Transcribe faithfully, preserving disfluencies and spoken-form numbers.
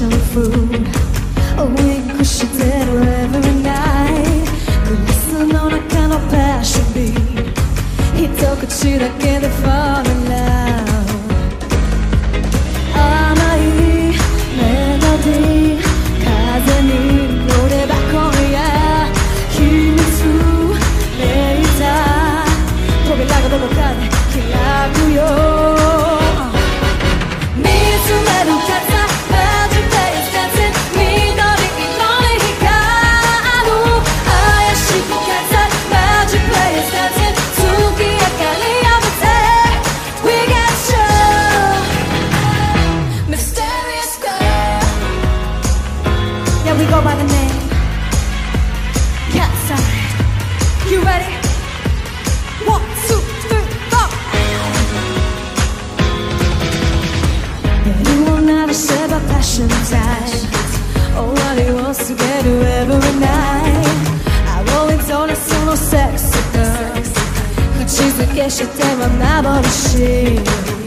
special food ウインクしてる every night グラスの中のパッションビー一口だけで fall in love 甘いメロディー風に乗れば今夜秘密めいた扉がどこかで開くよ見つめる風We go by the name Catside. You ready? One, two, three, four. You will never share a passion time. Oh, what he wants to get to every night. I roll into the solo sexy girl. 口づけしては幻